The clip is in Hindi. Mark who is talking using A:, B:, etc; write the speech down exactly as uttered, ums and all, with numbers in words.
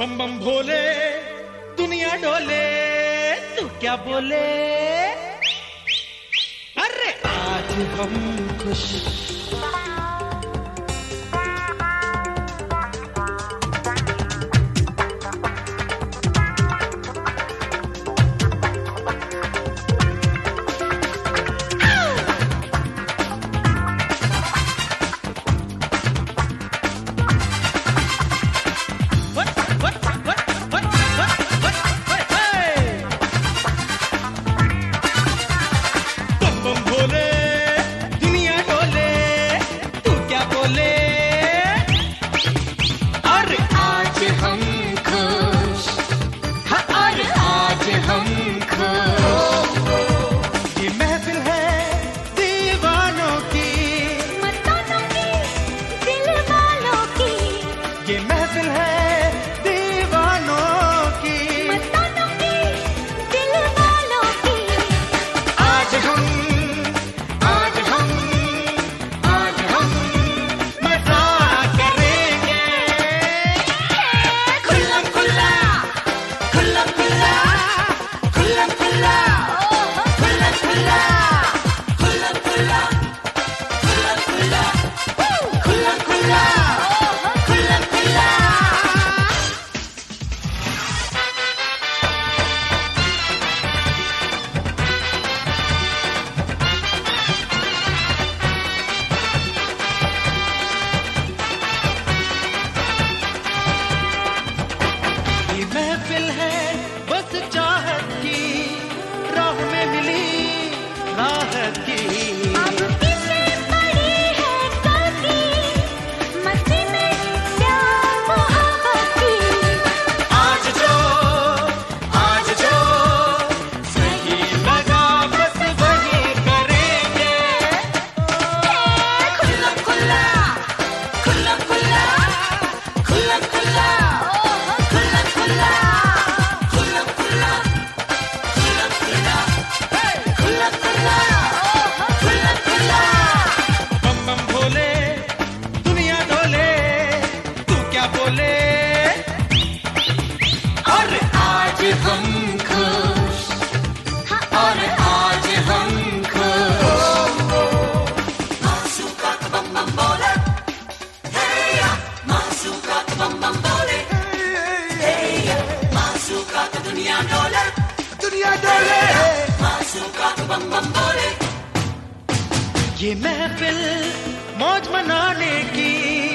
A: बम बम भोले दुनिया डोले, तू क्या बोले? अरे आज हम खुश महफिल है बस चाहत की, राह में मिली राहत की।
B: अब किसे पड़ी है गलती, मस्ती में प्यार मोहब्बत की।
A: आज जो आज जो सही लगा बस वही करेंगे।
B: खुल्ला खुल्ला खुल्ला खुल्ला खुल्ला खुल्ला
A: हम खुश, और आज हम खुश।
C: मासूका बम बम बोले, हे या मासूका बम बम बोले, हे या मासूका दुनिया डोले, दुनिया डोले, मासूका बम बम बोले।
A: ये महफिल मौज मनाने की